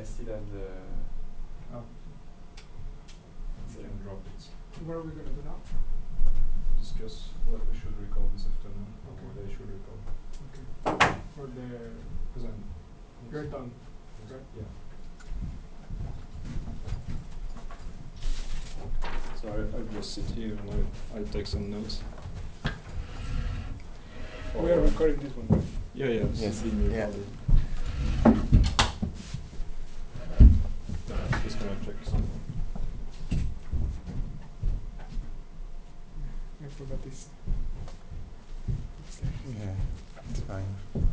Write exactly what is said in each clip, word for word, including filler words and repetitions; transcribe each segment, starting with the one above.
still have the. Oh. We can drop it. What are we gonna do now? Discuss what we should record this afternoon, or Okay. what they should record. Okay. For the Because I'm. you're done. Yes, right? Yeah. So I, I'll just sit here and I'll, I'll take some notes. We are recording this one, right? Yeah, yeah, it's Yes. being Yeah. recorded. Yeah, just gonna check something. I forgot this. Yeah, it's fine.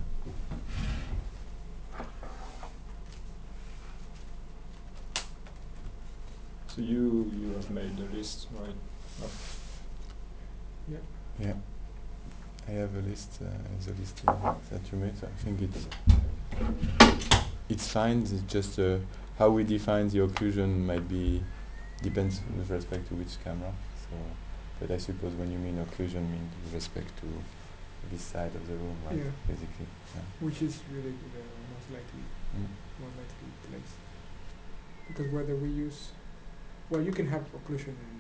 So you you have made the list, right? Of Yeah. Yeah. I have a list, uh, the list uh, that you made. I think it's it's fine. It's just uh, how we define the occlusion might be depends with respect to which camera. So, but I suppose when you mean occlusion, mean with respect to this side of the room, right? Yeah. Basically. Yeah. Which is really the most likely, Mm. most likely place. Because whether we use, well, you can have occlusion in,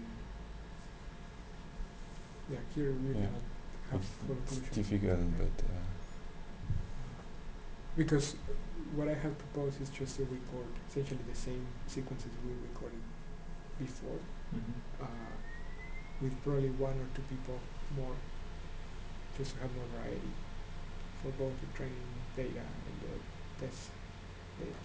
yeah, here we Yeah. cannot have It's, full it's occlusion. difficult, Yeah. but uh, Because what I have proposed is just to record essentially the same sequences we recorded before, mm-hmm. uh, with probably one or two people more, just to have more variety for both the training data and the test data.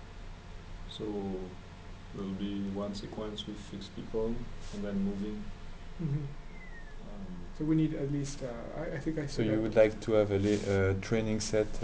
So will be one sequence with fixed people and then moving. Mm-hmm. Um, So we need at least, uh, I, I think I so said you that would like to have a li- uh, training set uh,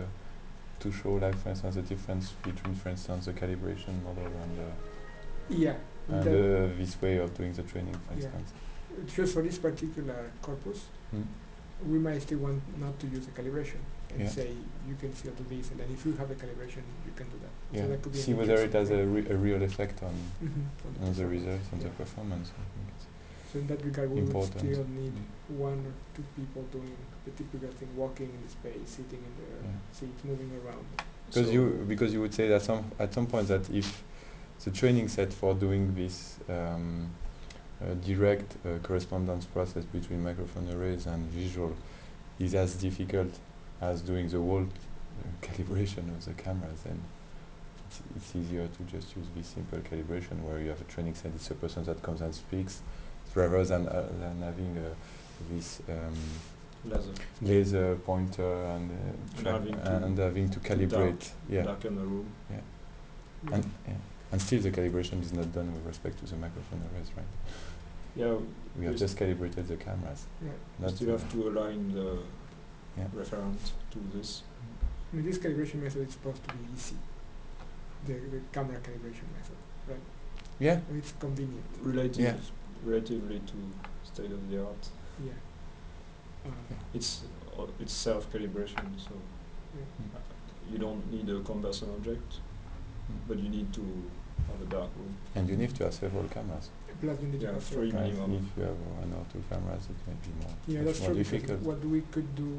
to show, like, for instance, the difference between, for instance, the calibration model and the yeah, and that, uh, this way of doing the training, for yeah. instance. Just for this particular corpus, Mm. we might still want not to use the calibration and Yeah. say you can still do this, and then if you have a calibration, you can do that. Yeah. So that could be See an whether it interesting has a, thing. re- a real effect on Mm-hmm. On the, on the performance. results and Yeah. the performance. I think it's So in that regard, we would important. still need Mm. one or two people doing the typical thing, walking in the space, sitting in the Yeah. seats, moving around. Because so you because you would say that some at some point that if the training set for doing this um, uh, direct uh, correspondence process between microphone arrays and visual is as difficult as doing the whole uh, calibration of the cameras, then it's, it's easier to just use this simple calibration where you have a training set. It's a person that comes and speaks, rather than uh, than having uh, this um, laser. laser pointer and uh, And track having to and having to calibrate. dark, Yeah. darken the room. Yeah. Yeah. And yeah. And still the calibration is not done with respect to the microphone arrays, right? Yeah, We have we just calibrated the cameras. Yeah. you Not still the- have to align the Yeah. referent to this. I mean, this calibration method is supposed to be easy. The, the camera calibration method, right? Yeah. And it's convenient. Relative, Yeah. relatively to state of the art. Yeah. Uh, Yeah. It's uh, it's self calibration, so yeah. uh, you don't need a conversant object, but you need to have a dark room. And you need to have several cameras. Plus, we need to Yeah, have three several Right? minimum. If you have one or two cameras, it may be more, Yeah, much that's more true. Because difficult. what we could do,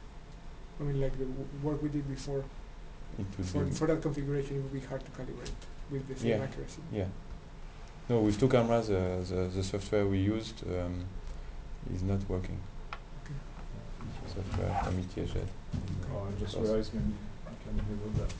I mean, like the w- work we did before, It would for, be for that configuration, it would be hard to calibrate with the same Yeah. accuracy. Yeah. No, with two cameras, uh, the the software we used um, is not working. Okay. Software from E T H Z. Oh, I just Plus. realized maybe I can remove that.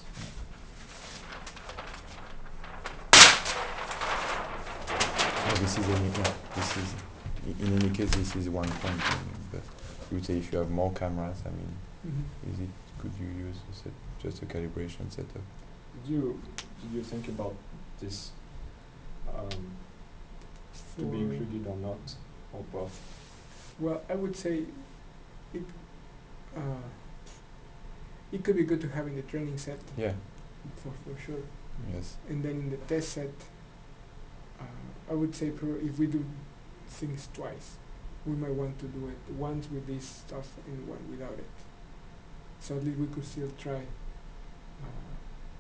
Yeah, this is any this is i- in any case this is one point. I mean, but you would say if you have more cameras, I mean, Mm-hmm. is it could you use a set, just a calibration setup? Did you did you think about this um, to be For- included or not, or both? Well, I would say it, uh, it could be good to have in the training set Yeah. for, for sure. Yes. And then in the test set, uh, I would say pro- if we do things twice, we might want to do it once with this stuff and one without it. So at least we could still try. Uh,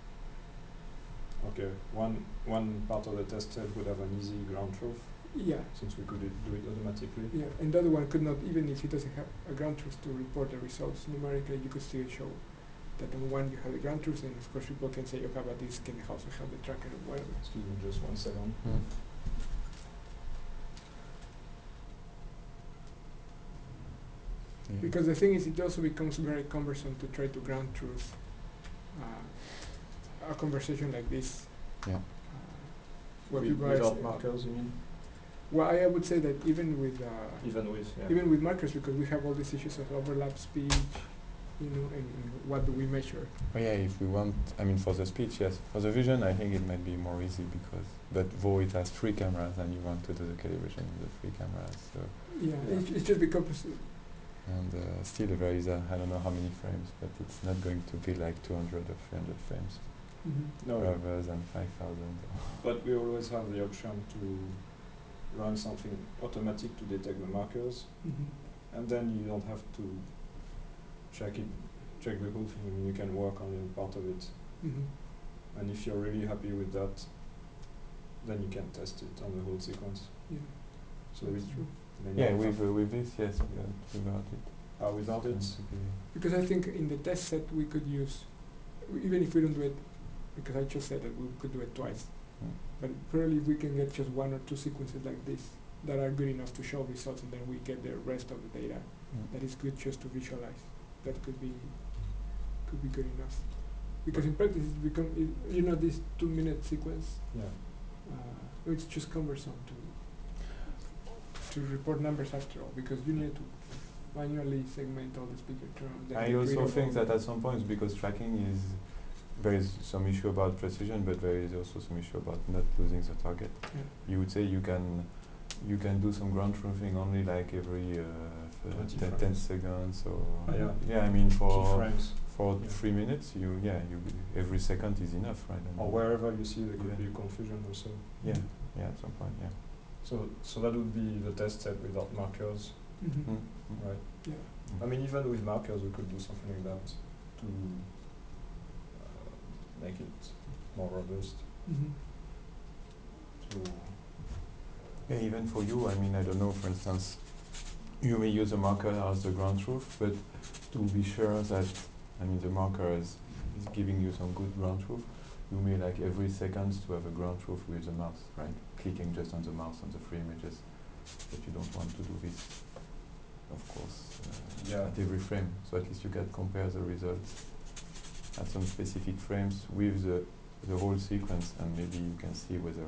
Okay, one one part of the test set would have an easy ground truth, yeah, since we could it- do it automatically. yeah. And the other one could not, even if it doesn't have a ground truth to report the results numerically, you could still show that on one you have the ground truth, and of course people can say, okay, but this can also have the tracker or whatever. Excuse me, just one second. Mm. Yeah. Because the thing is, it also becomes very cumbersome to try to ground truth uh, a conversation like this. Yeah. Uh, where With, people are without s- markers, you mean? Well, I would say that even with uh, Even with, yeah. even with markers, because we have all these issues of overlap speech, you know, and, and what do we measure? Oh yeah, if we want, I mean, for the speech, yes. For the vision, I think it might be more easy because, but though it has three cameras and you want to do the calibration on the three cameras, so. Yeah, Yeah. It, it's just because And uh, still there is a, I don't know how many frames, but it's not going to be like two hundred or three hundred frames, mhm. No, rather than five thousand. but we always have the option to run something automatic to detect the markers, Mhm. and then you don't have to check it, check the whole thing. I mean, you can work on a part of it, Mhm. and if you're really happy with that, then you can test it on the whole sequence. Yeah, So that's it true. may Yeah, not with have- uh, with this, yes, Yeah. but without it. Ah, without it, it's going to be- Because I think in the test set we could use, even if we don't do it, because I just said that we could do it twice. Mm. But probably if we can get just one or two sequences like this that are good enough to show results, and then we get the rest of the data Mm. that is good just to visualize. That could be could be good enough. Because in practice, it become it, you know this two minute sequence. yeah. Uh, it's just cumbersome to to report numbers after all, because you need to manually segment all the speaker terms. then I read also all think the- that at some points, because tracking is, there is some issue about precision, but there is also some issue about not losing the target. Yeah. You would say you can, you can do some ground truthing only like every uh, f- twenty ten, ten frames. seconds or Ah, yeah. yeah. I mean for Keyframes, for Yeah. three minutes, you yeah, you every second is enough, right? I or mean, wherever you see there could Yeah. be confusion also. Yeah, yeah, at some point, yeah. So, so that would be the test set without markers, Mhm. Mm, mm, right? Yeah. mm. I mean, even with markers, we could do something like that to uh, make it more robust. Mhm. To Yeah, even for you, I mean, I don't know, for instance, you may use a marker as the ground truth, but to be sure that, I mean, the marker is, is giving you some good ground truth, you may like every second to have a ground truth with the mouse, right? Clicking just on the mouse on the three images, but you don't want to do this, of course, uh, Yeah. at every frame, so at least you can compare the results at some specific frames with the, the whole sequence, and maybe you can see whether,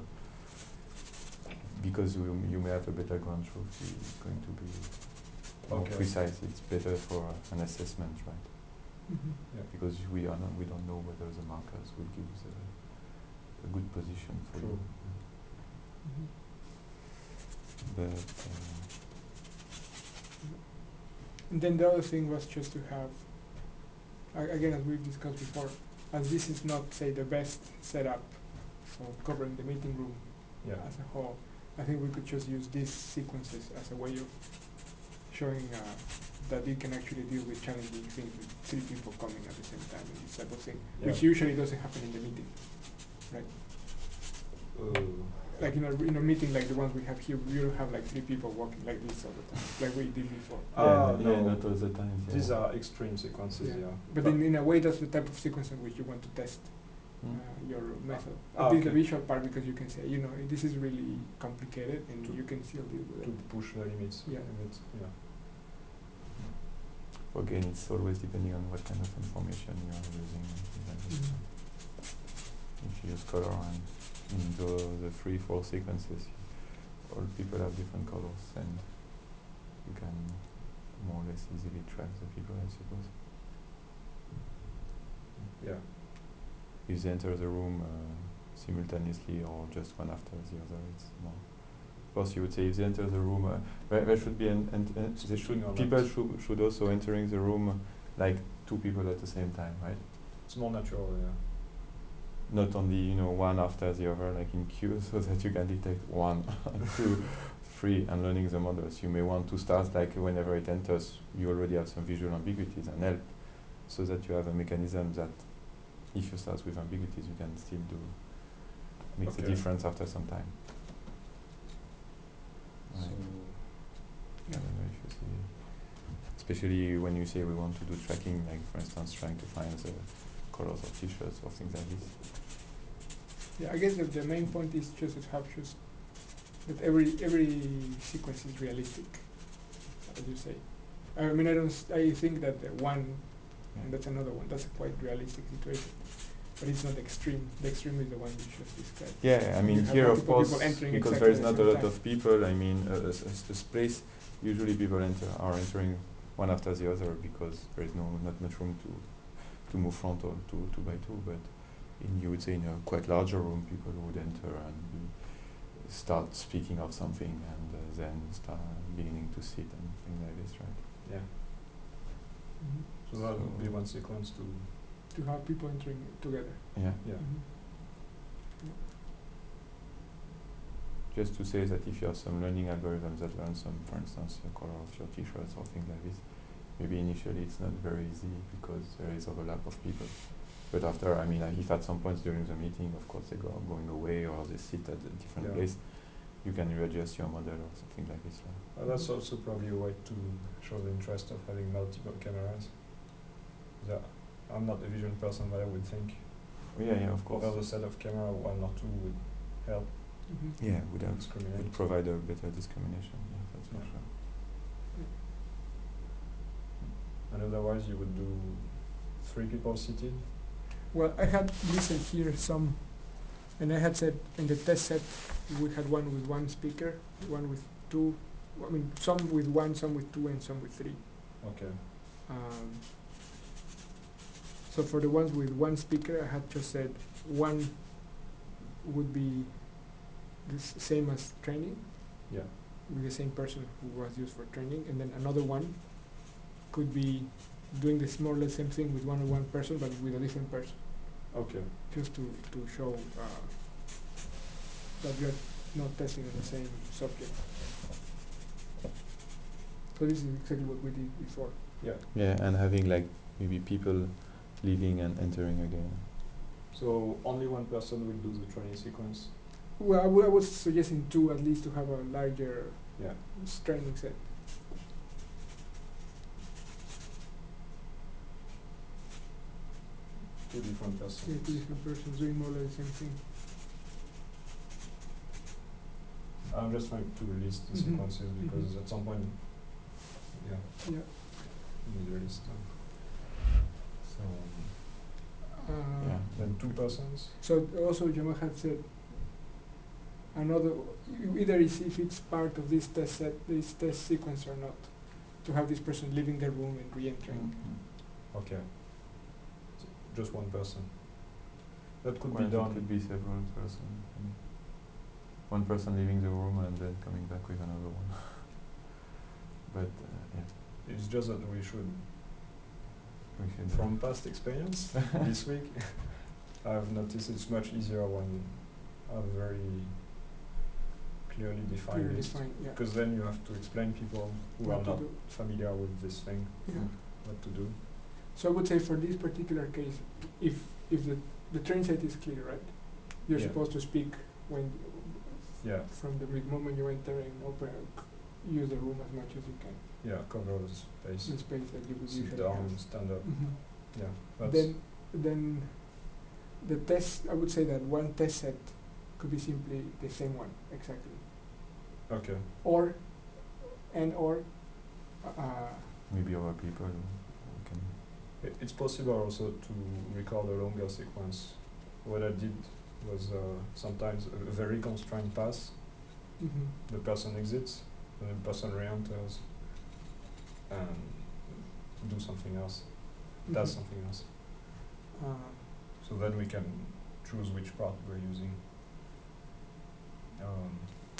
because you, you may have a better ground truth, it's going to be more Okay. precise. It's better for an assessment, right? Mhm. yeah. Because we are not, we don't know whether the markers will give the, a good position for True. you. Mhm. But uh, And then the other thing was just to have, a- again, as we've discussed before, as this is not, say, the best setup for covering the meeting room Yeah. as a whole, I think we could just use these sequences as a way of showing uh, that you can actually deal with challenging things with three people coming at the same time and this type of thing, which Yeah. usually doesn't happen in the meeting, right? Uh, Like in a in a meeting like the ones we have here, we don't have like three people walking like this all the time, like we did before. yeah, Ah, yeah, no. not all the time. Yeah. These are extreme sequences, yeah. But in, in a way, that's the type of sequence in which you want to test uh, Mm. your method. Ah, At least the okay. visual part, because you can say, you know, this is really complicated, and To- you can still deal with To it. push the limits. Yeah. of it, yeah. Again, it's always depending on what kind of information you are using. and things like that. Mhm. If you use color and in the, the three, four sequences, all people have different colors, and you can more or less easily track the people, I suppose. Yeah. If they enter the room uh, simultaneously or just one after the other, it's more. Of course, you would say if they enter the room, uh, there, there should be an, an, an they should, Switching on people that. should, should also entering the room uh, like two people at the same time, right? It's more natural, yeah. Not only, you know, one after the other, like in queue, so that you can detect one, two, three, and learning the models. You may want to start like whenever it enters, you already have some visual ambiguities and help, so that you have a mechanism that, if you start with ambiguities, you can still do make the Okay. difference after some time. Right. So, I don't know if you see. especially when you say we want to do tracking, like for instance trying to find the colors of t-shirts or things like this. Yeah, I guess that the main point is just to have just that every every sequence is realistic, as you say. I mean, I don't. s- I think that the one, and that's another one. That's a quite realistic situation, but it's not extreme. The extreme is the one you just described. Yeah, I You mean have here of multiple course, people entering because exactly there is at not the a same lot time. of people, I mean a, a, s- a space, usually people enter are entering one after the other because there is no not much room to to move frontal to two by two, but in you would say in a quite larger room people would enter and be, start speaking of something and uh, then start beginning to sit and things like this, right? Yeah. Mhm. So that would be So- one sequence to. To have people entering together. Yeah. Yeah. Mhm. Just to say that if you have some learning algorithms that learn some, for instance, the color of your t-shirts or things like this, maybe initially it's not very easy because there is overlap of people. But after, I mean, uh, if at some point during the meeting, of course, they go going away or they sit at a different Yeah. place, you can readjust your model or something like this. Like. Uh, that's also probably a way to show the interest of having multiple cameras. Yeah, I'm not a vision person, but I would think Oh, yeah, yeah, of course. over the set of camera, one or two would help Mhm. Yeah, would have, discriminate. would provide a better discrimination. Yeah, that's for Yeah. sure. And otherwise, you would do three people seated. Well, I had listed here some, and I had said in the test set we had one with one speaker, one with two. I mean, some with one, some with two, and some with three. Okay. Um, so for the ones with one speaker, I had just said one would be the s- same as training, Yeah. with the same person who was used for training, and then another one could be doing this more or less same thing with one or one person, but with a different person, Okay. just to, to show uh, that you're not testing on the same subject. So this is exactly what we did before. Yeah. Yeah, and having like maybe people leaving and entering again. So only one person will do the training sequence. Well, I wa- I was suggesting two at least to have a larger Yeah. s- training set. Two different persons. Yeah, two different persons doing more or less the same thing. I'm just trying to list the Mhm. sequences because Mhm. at some point, yeah, Yeah. you need to list them. So Uh, Yeah. then two persons. So also Jamal had said another, e- either is if it's part of this test set, this test sequence or not, to have this person leaving the room and re-entering. Mhm. Okay. So just one person. That could Well, be it done. could be several persons. Mm. One person leaving the room and then coming back with another one. But uh, yeah, It's just that we should, we should. from past experience this week, I've noticed it's much easier when a very clearly defined Clearly list. defined, yeah. Because then you have to explain people who What are to not do. familiar with this thing Yeah. Mm. what to do. So I would say for this particular case, if if the the train set is clear, right? You're Yeah. supposed to speak when Yeah, from the big moment you enter and open, c- use the room as much as you can. yeah, cover the space. The space that you would Sit usually down, have. stand up. Mhm. Yeah, that's Then then the test, I would say that one test set could be simply the same one exactly, okay. or and or uh, Maybe other people who can. It, it's possible also to record a longer sequence. What I did was uh, sometimes a very constrained pass. mhm. The person exits, and the person re-enters, and do something else. Does Mhm. something else. Uh, So then we can choose which part we're using. Um,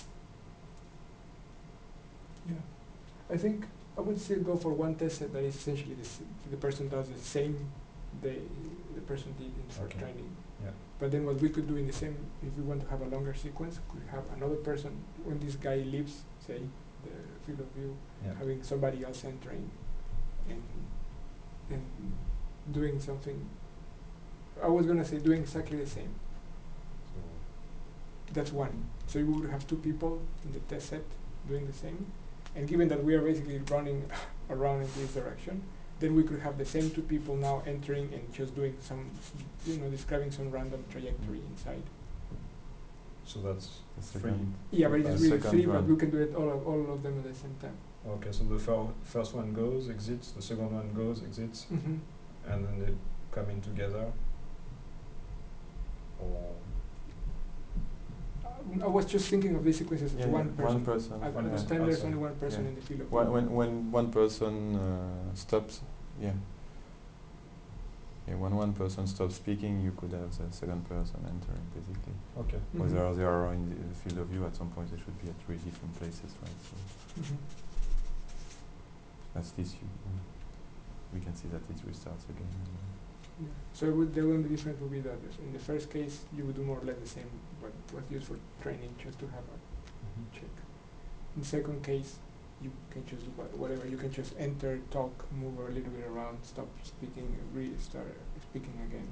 Yeah, I think I would still go for one test set that is essentially the, s- the person does the same they the person did in for Okay. training. yeah. But then what we could do in the same, if we want to have a longer sequence, could have another person when this guy leaves, say the field of view, Yeah. having somebody else entering and and doing something. I was gonna say doing exactly the same. So That's one. So you would have two people in the test set doing the same. And given that we are basically running around in this direction, then we could have the same two people now entering and just doing some, you know, describing some random trajectory inside. So that's The three. second- Yeah, but Uh, it's really second three, but round. we can do it all of, all of them at the same time. Okay, so the fir- first one goes, exits, the second one goes, exits, Mm-hmm. and then they come in together. Or I was just thinking of these sequences as Yeah, one yeah, person. one person. I One understand person. there's only one person Yeah. in the field of When, view. when, when one person uh, stops, yeah. Yeah, when one person stops speaking, you could have the second person entering, basically. okay. Mhm. Whether they are in the, the field of view, at some point they should be at three different places, right? So Mhm. at least you, we can see that it restarts again. Yeah. So it would, the only difference would be that in the first case you would do more or less the same what was used for training, just to have a Mm-hmm. check. In the second case, you can just do wha- whatever. You can just enter, talk, move a little bit around, stop speaking, restart speaking again.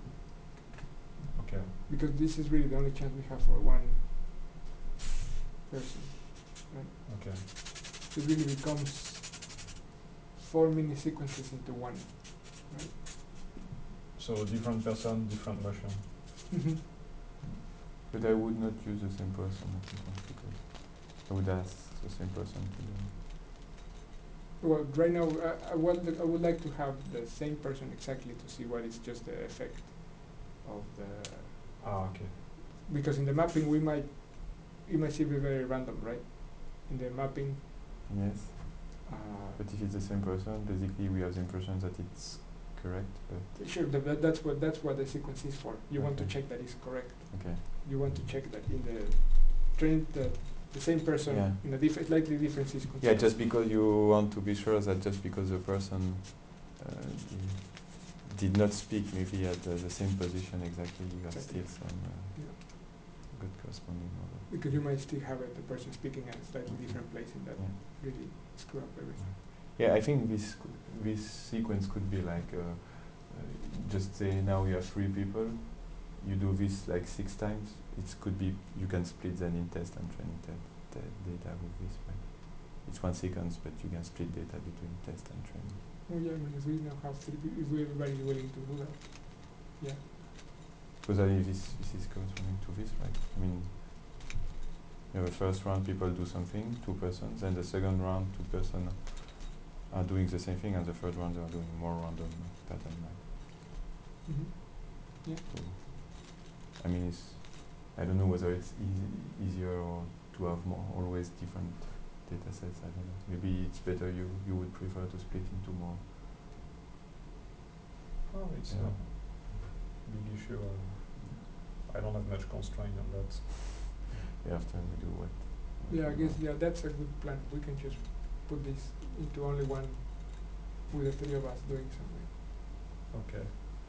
Okay. Because this is really the only chance we have for one person. Right? Okay. So it really becomes four mini sequences into one. Right? So different person, different motion. Mm-hmm. But I would not use the same person at some point because I would ask the same person to do. Well, right now, I, I, would, I would like to have the same person exactly to see what is just the effect of the. Ah, okay. Because in the mapping, we might, it might seem very random, right? In the mapping. Yes. Uh, But if it's the same person, basically we have the impression that it's correct, but sure, the, that, that's what that's what the sequence is for. You want to Okay. check that it's correct. okay. You want to check that in the train the the same person Yeah. in a diff- slightly different sequence. Yeah, just because you want to be sure that just because the person uh, did not speak maybe at the, the same position exactly, you have Exactly. still some uh, Yeah. good corresponding model. Because you might still have a, the person speaking at a slightly different place, and that Yeah. really screw up everything. Yeah, I think this cou- this sequence could be like uh, uh, just say now you have three people, you do this like six times. It could be you can split then in test and training te- te- data with this. Right? It's one sequence, but you can split data between test and training. Oh yeah, I mean, if we now have three, pe- if we, everybody is willing to do that, yeah. Because I mean, this this is corresponding to this, right? I mean, you know, the first round people do something, two persons, then the second round two person are doing the same thing, and the third round they are doing more random pattern, right? Mm-hmm. Yeah. So, I mean, it's, I don't know whether it's easy, easier or to have more always different data sets. I don't know. Maybe it's better you you would prefer to split into more. Oh, it's Yeah. not big issue. Uh, I don't have much constraint on that. Yeah, after we do what? what Yeah, I we guess want. yeah, that's a good plan. We can just put this into only one, with the three of us doing something. Okay.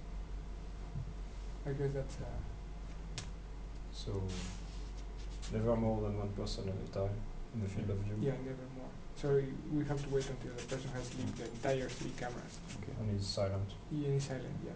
I guess that's uh, So never more than one person at a time in the field of view. yeah, never more. So y- we have to wait until the person has leaked the entire three cameras. Okay. And he's silent. Yeah, in silent, yeah.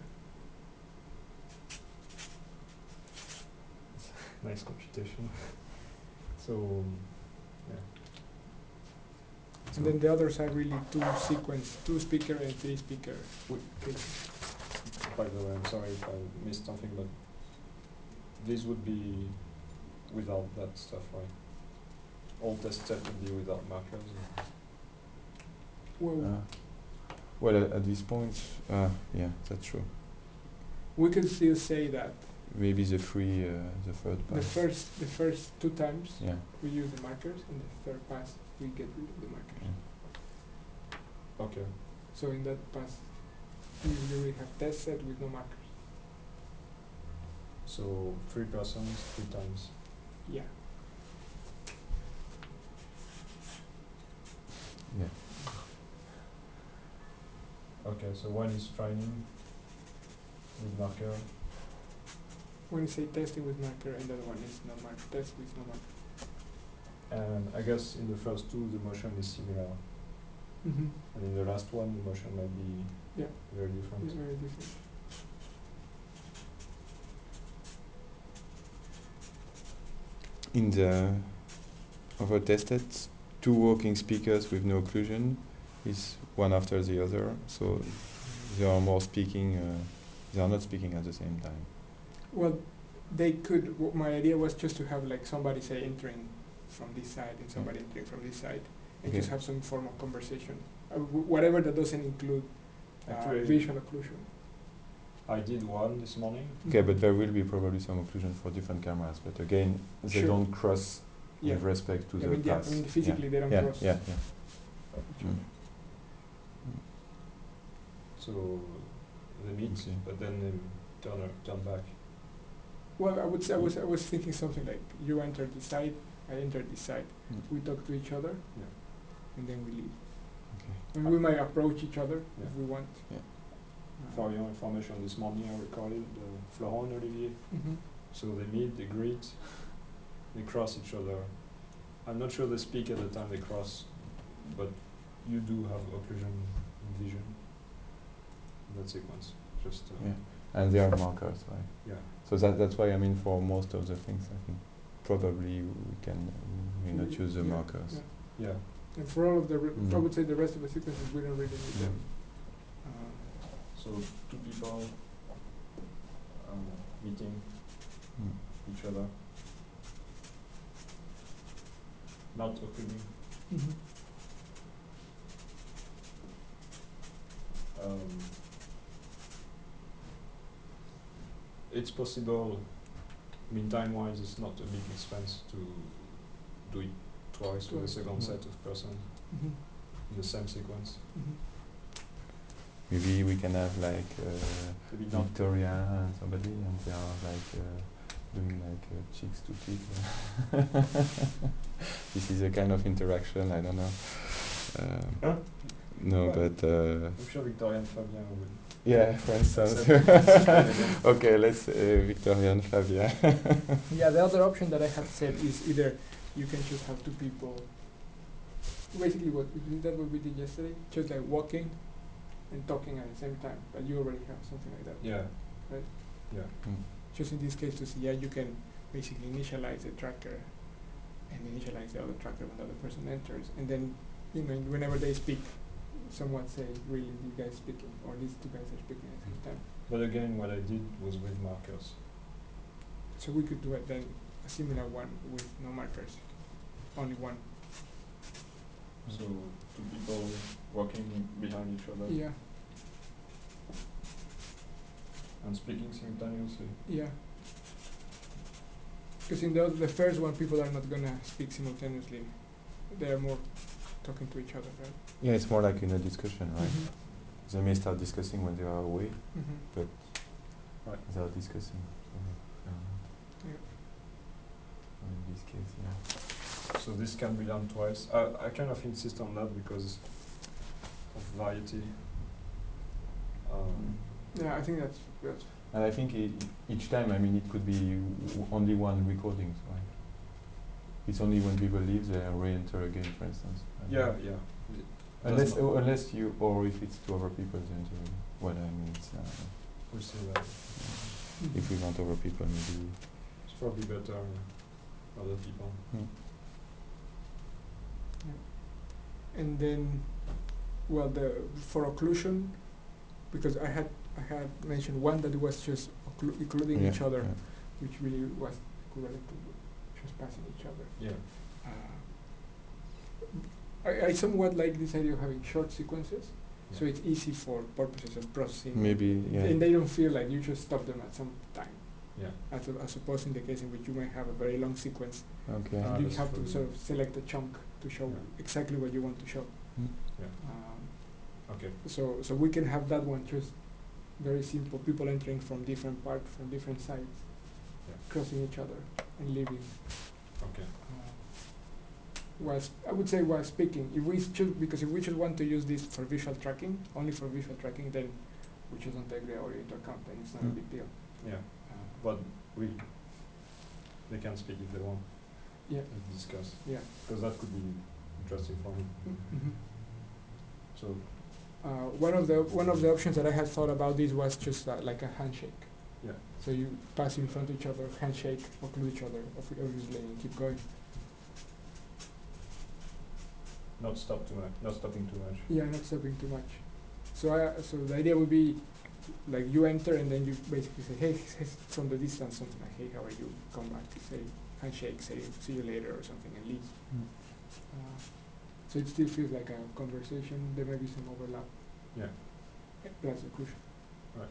Nice computation. So um, yeah. And then the others are really two sequence, two speaker and three speaker Wait. cases. By the way, I'm sorry if I missed something, but this would be without that stuff, right? All test set would be without markers. Well, Uh, well, at, at this point, uh, yeah, that's true. we could still say that Maybe the free, uh, the third the pass. first the first two times Yeah. we use the markers, and the third pass we get rid of the markers. Yeah. Okay. So in that pass, usually we have test set with no markers. So three persons, three times. Yeah. Yeah. Okay, so one is training with marker. When you say testing with marker, and the other one is no marker, test with no marker. And I guess in the first two the motion is similar. Mm-hmm. And in the last one the motion might be Yeah. very different. It's very different. In the over tested two working speakers with no occlusion, is one after the other, so they are more speaking. Uh, they are not speaking at the same time. Well, they could. W- my idea was just to have like somebody say entering from this side and somebody entering from this side, and Okay. just have some form of conversation. Uh, w- whatever that doesn't include uh, Actually, visual occlusion. I did one this morning. Okay, but there will be probably some occlusion for different cameras. But again, they Sure. don't cross Yeah. with respect to I the mean, yeah. paths. I mean, physically they don't yeah. cross. Yeah, yeah, yeah. Mm. So they meet, Okay. but then they turn ar- turn back. Well, I would say I was I was thinking something like you enter this side, I enter this side. Mm. We talk to each other, Yeah. and then we leave. Okay. And we might approach each other Yeah. if we want. Yeah. Uh, For your information, this morning I recorded uh, Florent and Olivier. mhm. So they meet, they greet, they cross each other. I'm not sure they speak at the time they cross, but you do have occlusion in vision in that sequence. Just uh, Yeah. And they are markers, right? yeah. So that that's why I mean for most of the things I think probably we can we not use the Yeah, markers. yeah. Yeah. And for all of the, re- I Mm. would say the rest of the sequences, we don't really need Mm. them. Uh, So two people um, meeting Mm. each other, not occluding. mhm. Um, it's possible, I mean, time-wise, it's not a big expense to do it twice with a Twice. second Mhm. set of person Mhm. in the same sequence. Mhm. Maybe we can have like uh, Maybe not. Victoria and somebody, and they are like uh, doing like uh, cheeks to cheek. This is a kind of interaction. I don't know. Um, Huh? no, Well, but uh, I'm sure Victoria and Fabien will. yeah, for instance. Accept. Okay, let's uh, Victoria and Fabien. Yeah, the other option that I had said is either you can just have two people. Basically, what isn't that what we did yesterday? Just like walking and talking at the same time, but you already have something like that. Yeah. Right. Yeah. Mm. Just in this case, to see, yeah, you can basically initialize the tracker and initialize the other tracker when the other person enters, and then you know whenever they speak, someone say, "Really, these guys speaking," or "These two guys are speaking at the same time." But again, what I did was with markers. So we could do it then a similar one with no markers, only one. So two people walking behind each other Yeah, and speaking simultaneously. yeah. Because in the oth- the first one, people are not gonna speak simultaneously. They are more talking to each other, right? Yeah, it's more like in a discussion, right? Mhm. They may start discussing when they are away, Mhm. but Right. they are discussing. So, um, Yeah. in this case, yeah. So this can be done twice. I, I kind of insist on that because of variety. Um, Yeah, I think that's good. And I think e each time, I mean, it could be w only one recording, so I, it's only when people leave they re-enter again, for instance. I don't yeah, know. yeah. Unless, That's not- oh, unless you, or if it's two other people, then you, well, I mean, it's, uh, we see that. if we want other people, maybe. It's probably better uh, other people. Mm. Yeah. And then, well, the for occlusion, because I had I had mentioned one that was just occlu- including Yeah, each other, yeah. which really was equivalent to trespassing each other. Yeah. Uh, I, I somewhat like this idea of having short sequences, so Yeah. it's easy for purposes of processing. Maybe, yeah. And they don't feel like you just stop them at some time, Yeah. as, as opposed in the case in which you might have a very long sequence, Okay. Ah, and you that's have to true. sort of select a chunk to show Yeah. exactly what you want to show. Mm. Yeah. Um, Okay. so, so we can have that one just very simple, people entering from different parts, from different sides, Yeah. crossing each other and leaving. Okay. Uh, was I would say while speaking, if we choose, because if we just want to use this for visual tracking, only for visual tracking, then we just don't take the audio into account, then it's not Mm. a big deal. Yeah. Uh, But we, they can speak if they want. yeah, Let's discuss. yeah. Because that could be interesting for me. Mm-hmm. So, Uh, one of the one of the options that I had thought about this was just uh, like a handshake. yeah. So you pass in front of each other, handshake, occlude each other, obvi- obviously, and keep going. Not stop too much. Not stopping too much. Yeah, not stopping too much. So I, so the idea would be, like you enter and then you basically say, hey, from the distance, something like, hey, how are you? Come back, say, handshake, say, see you later or something, and leave. Mm. Uh, so it still feels like a conversation. There may be some overlap. Yeah. Plus the cushion. Right.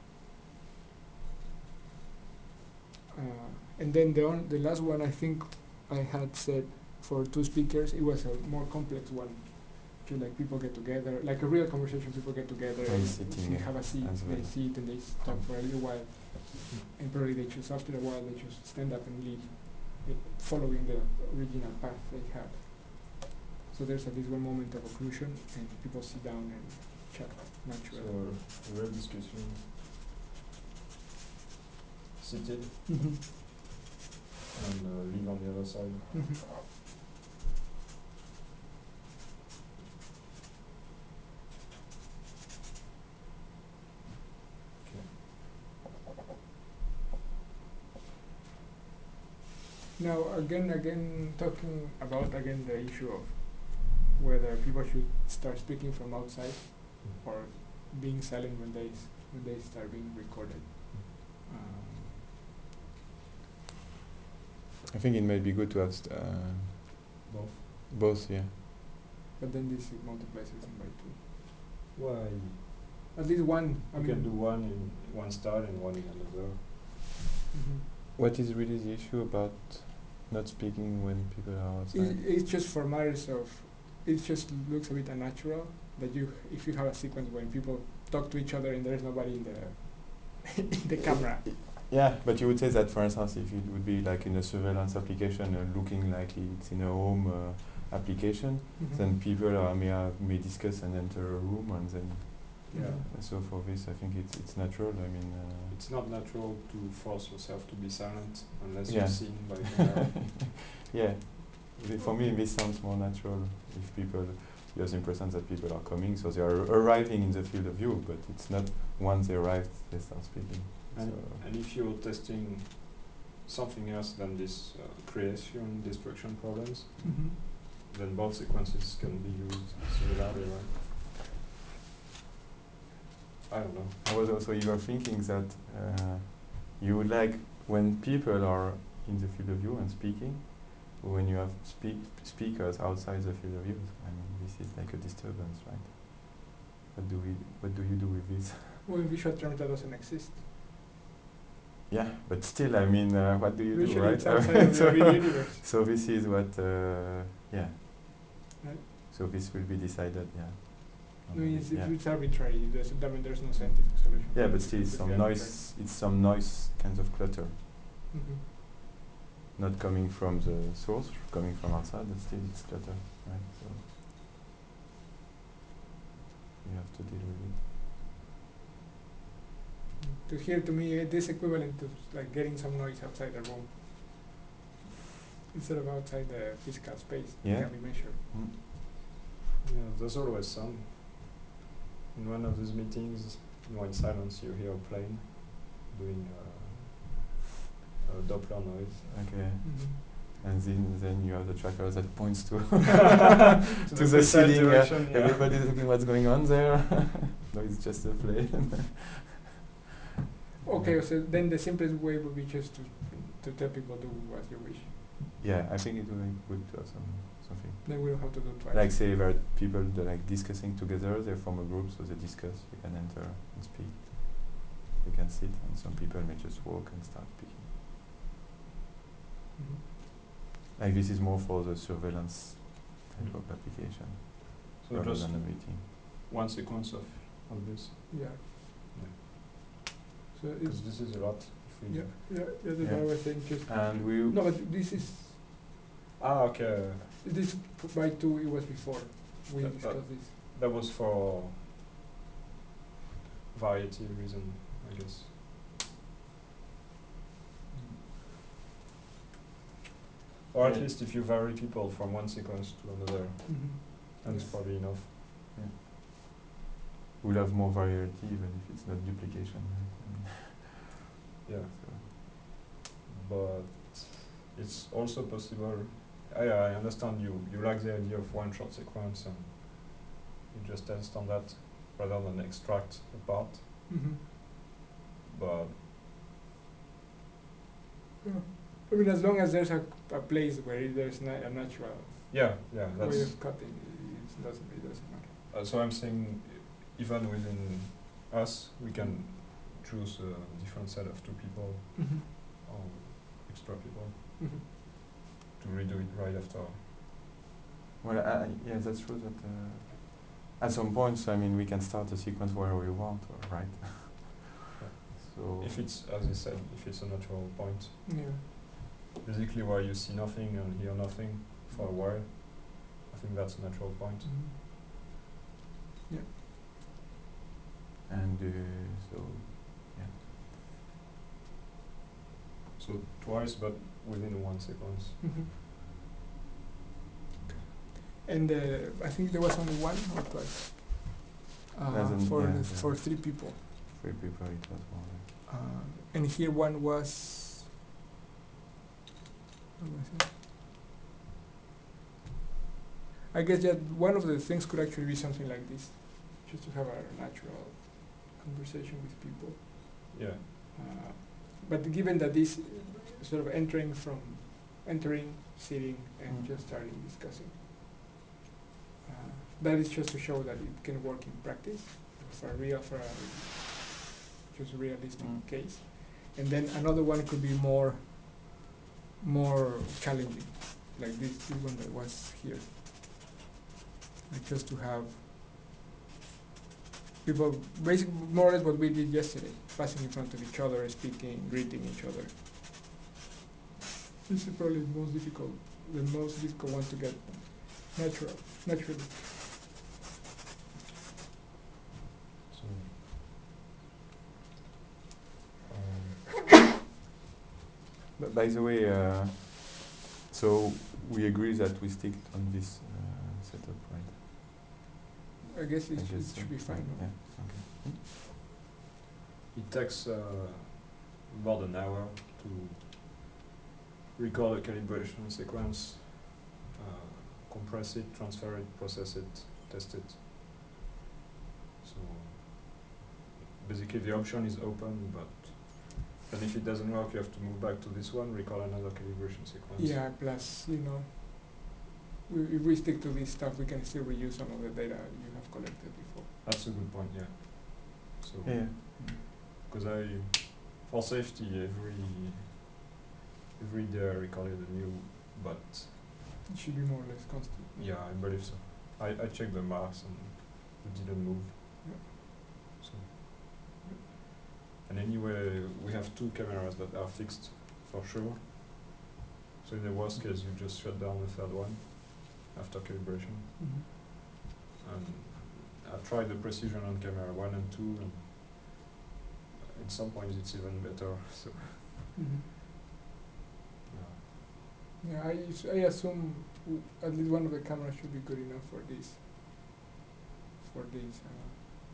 Uh, and then the on, the last one I think I had said for two speakers, it was a more complex one. To like people get together, like a real conversation. People get together And and sitting, sit, yeah, have a seat, as they well. sit and they talk for a little while, and probably they choose after a while they just stand up and leave, eh, following the original path they had. So there's at least one moment of occlusion, and people sit down and chat naturally. So real discussion. Seated Mm-hmm. and uh, leave on the other side. Mm-hmm. Now again, again talking about again the issue of whether people should start speaking from outside or being silent when they s- when they start being recorded. Um, I think it may be good to have st- uh, Both. both, yeah. but then this multiplies everything by two. Why? At least one. I You mean, can do one in one start and one in another. mhm. What is really the issue about not speaking when people are outside? It, it's just for matters of. It just looks a bit unnatural that you, if you have a sequence when people talk to each other and there's nobody in the in the camera. Yeah, but you would say that, for instance, if it would be like in a surveillance application, uh, looking like it's in a home uh, application, Mhm. then people uh, may have, may discuss and enter a room, and then Yeah. Mhm. uh, so for this, I think it's it's natural. I mean, uh, It's not natural to force yourself to be silent unless Yeah. you're seen by camera. yeah, The- for me this sounds more natural. If people, you have the impression that people are coming, so they are arriving in the field of view, but it's not once they arrive they start speaking. And, So and if you're testing something else than this uh, creation destruction problems, Mhm. then both sequences can be used similarly, right? I don't know. I was also even thinking that uh, you would like when people are in the field of view and speaking, when you have speak speakers outside the field of view. I mean, this is like a disturbance, right? What do we? What do you do with this? Well, in visual terms, that doesn't exist. Yeah, but still, I mean, uh, what do you do, Usually, right? it's outside of the so, real universe. so this is what, uh, yeah. Right? So this will be decided, yeah. I mean, it's, yeah. it's arbitrary. There's, I mean, there's no scientific solution. Yeah, for but it. still, it's It's some completely noise. It's some noise, kind of clutter, arbitrary. not coming from the source, coming from outside. But still, it's clutter, right? So you have to deal with it. Mhm. To hear, to me, it is equivalent to like getting some noise outside the room instead of outside the physical space that Yeah. can be measured. Mm. Yeah, there's always some. In one of these meetings, you know, in silence, you hear a plane doing uh, a Doppler noise. Okay. Mm-hmm. And then, then you have the tracker that points to To to the precise ceiling. Uh, direction, yeah. everybody's looking what's going on there. No, it's just a plane. Okay, Yeah. so then the simplest way would be just to to tell people do as you wish. Yeah, I think it would be good to have some something. Then we don't have to do twice. Like say there are people that are like discussing together, they form a group, so they discuss, you can enter and speak. You can sit, and some people may just walk and start speaking. Mhm. Like this is more for the surveillance type of application, So rather just than a meeting. one sequence of, of this. Yeah. Yeah. So it's Because this is a lot. If we yeah yeah yeah. That's Yeah. what I was saying. Just And we no, but this is Ah, okay. this p- by two. It was before we That- that- discussed this. That was for variety reason, I guess. Or at Yeah. least if you vary people from one sequence to another, Mm-hmm. then it's Yes. probably enough. yeah. We'll have more variety even if it's not duplication. Right? I mean, Yeah. so But it's also possible. I, I understand you, you like the idea of one shot sequence and you just test on that rather than extract a part, Mm-hmm. but Yeah. I mean, as long as there's a, a place where there's na- a natural yeah, yeah, way that's, of cutting, it doesn't, it doesn't matter. uh, so I'm saying e- even within us, we can choose a different set of two people Mm-hmm. or extra people Mm-hmm. to redo it right after. Well, I, I- yeah, that's true that uh, at some points, I mean, we can start a sequence where we want, or- right? So If it's, as I said, if it's a natural point, Yeah. basically where you see nothing and hear nothing for a while, I think that's a natural point. Mm-hmm. Yeah. and uh, so yeah, So twice, but within one sequence. Mm-hmm. And uh, I think there was only one or twice. Uh, Doesn't- for yeah, the, yeah. for three people. three people it was more. Like, Uh, and here one was. What was it? I guess that one of the things could actually be something like this, just to have a natural conversation with people. Yeah. Uh, but given that this uh, sort of entering from entering, sitting, and Mm. just starting discussing, uh, that is just to show that it can work in practice for a real, for a just realistic Mm. case. And then another one could be more, more challenging, like this, this one that was here. Like just to have people, basically more or less what we did yesterday, passing in front of each other, speaking, greeting each other. This is probably the most difficult, the most difficult one to get natural, naturally. So. Um, but by the way, uh, so we agree that we stick on this uh, setup, right? I guess it, I should, guess it so. should be fine. Yeah. No? Okay. It takes uh, about an hour to record a calibration sequence, uh, compress it, transfer it, process it, test it. So basically the option is open, but and if it doesn't work, you have to move back to this one, record another calibration sequence. Yeah. Plus, you know, we, if we stick to this stuff, we can still reuse some of the data you have collected before. That's a good point, yeah. So, Yeah. because I, for safety, every every day I recorded a new, but It should be more or less constant. yeah, I believe so. I, I checked the marks and it didn't move. Yeah. So, and anyway, we have two cameras that are fixed for sure. So in the worst case, you just shut down the third one after calibration. Mm-hmm. And I tried the precision on camera one and two, and at some points it's even better. So Mm-hmm. yeah. Yeah, I, us- I assume w- at least one of the cameras should be good enough for this. For this, uh,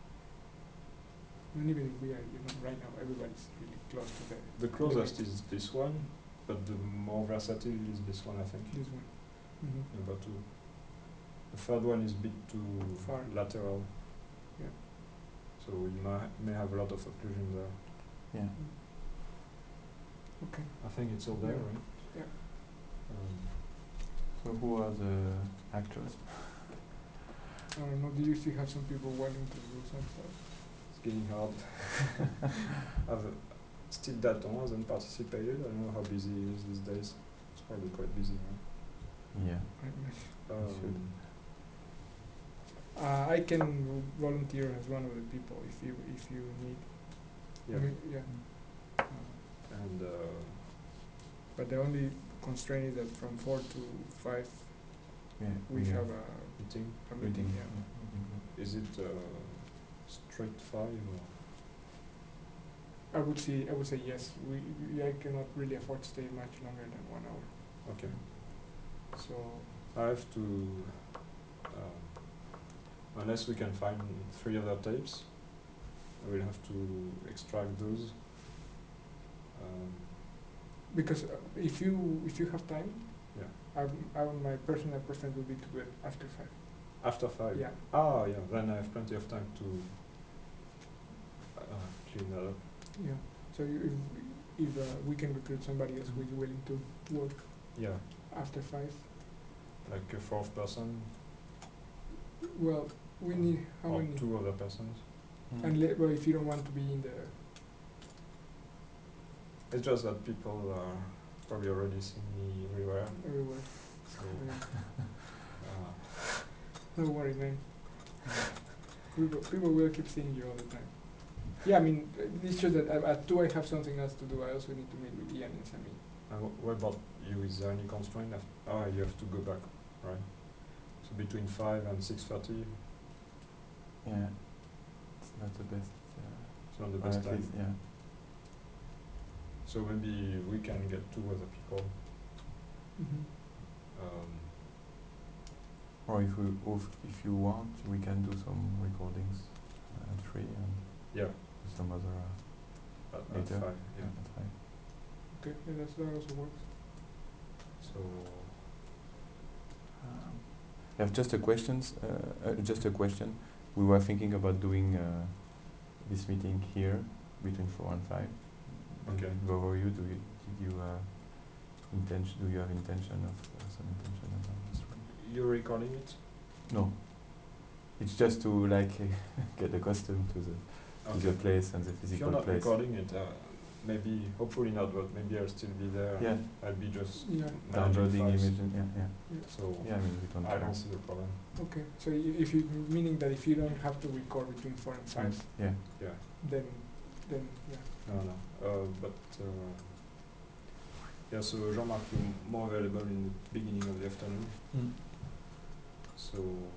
and even if we are, you know, right now everybody's really close to the The closest is this one, but the more versatile is this one, I think. this one. Mm-hmm. Number two. The third one is a bit too Far. lateral. Yeah. So you may, may have a lot of occlusion there. Yeah. Okay. I think it's all there, Yeah. right? Yeah. Um, So who are the actors? I don't know. Do you still have some people wanting to do some stuff? it's getting hard. I've, Steve Dalton hasn't participated. I don't know how busy he is these days. It's probably quite busy, right? Yeah. Right. should. Um, Uh, I can v- volunteer as one of the people if you if you need. yeah. I mean, yeah. Uh, And uh, but the only constraint is that from four to five Yeah. we yeah. have a, meeting. a meeting. Meeting. Yeah. meeting group. Is it uh, straight five or? I would say I would say yes. We, we I cannot really afford to stay much longer than one hour. Okay. So I have to, um, unless we can find three other tapes, I will have to extract those. Um, because uh, if you if you have time, Yeah. Um, um, my personal preference would be to do it after five. After five? Yeah. Ah, yeah, then I have plenty of time to uh, clean that up. Yeah. So you, if, if uh, we can recruit somebody else who is willing to work Yeah, after five, like a fourth person well, we need how or many? two other persons. Mm. And le- well, if you don't want to be in the, It's just that people are probably already seeing me everywhere. everywhere. So, Yeah. uh, No worry, man. People, people will keep seeing you all the time. Yeah, I mean, uh, it's just that at, at two I have something else to do. I also need to meet with Ian and Sammy. and wh- what about you? Is there any constraint? Af- Ah, you have to go back, right? So between five and six thirty, Yeah, it's not the best. Uh, it's not the or best at time. least, yeah. So maybe we can get two other people. Mm-hmm. Um, Or if we, or if, if you want, we can do some recordings uh, at three and yeah, do some other uh, at, at later. five. Yeah. At five. Okay, yeah, that's, that also works. So Um, I have just a questions. Uh, uh, just a question. We were thinking about doing uh, this meeting here between four and five. Okay. Where were you? Do you did you uh, intention? Do you have intention of uh, some intention about this one? you're recording it? No. It's just to like get accustomed to the to the place and the If physical you're not place. recording it, uh, maybe, hopefully not, but maybe I'll still be there. Yeah. I'll be just Yeah. managing Downloading files. images. Yeah, yeah. Yeah. So Yeah, I mean we don't. I care. don't see the problem. Okay, so i- if you, meaning that if you don't have to record between four and five, Mm, yeah. Yeah. then, then, yeah. No, no. Uh, but uh, yeah, so Jean-Marc, you're more available in the beginning of the afternoon. Mm. So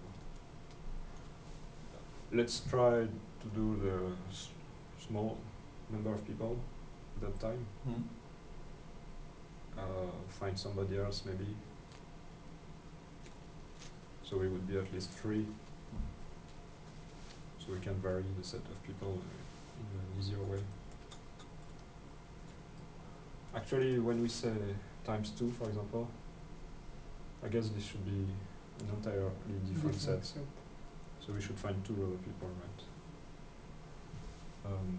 let's try to do the s- small number of people at that time. Mm. Uh, find somebody else maybe. So we would be at least three. So we can vary the set of people uh, in an easier way. Actually, when we say times two, for example, I guess this should be an entirely different set. set. So we should find two other people, right? Um,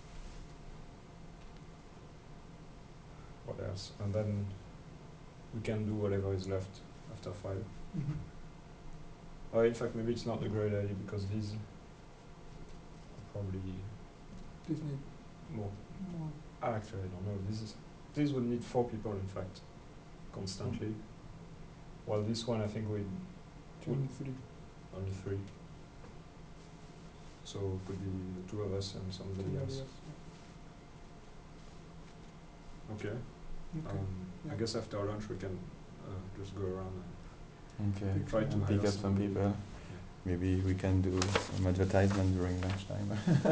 what else? And then we can do whatever is left after five. Mm-hmm. Oh, in fact, maybe it's not a great idea because these are probably This need more. more. Actually, I don't know. This is this would need four people, in fact, constantly. While this one, I think we Only three. only three. So it could be the two of us and somebody Somebody else. else, Okay. yeah. Okay. Um, Yeah. I guess after lunch we can uh, just go around and Okay. try to And hire pick up some somebody. people. Yeah. Maybe we can do some advertisement during lunchtime.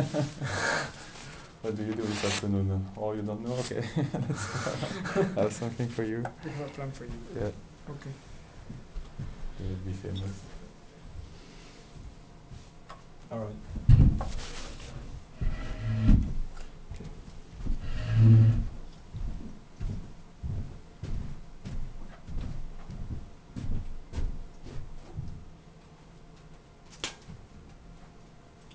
What do you do this afternoon? Oh, you don't know? Okay. I have something for you. We have a plan for you. Yeah. Okay. You will be famous. All right.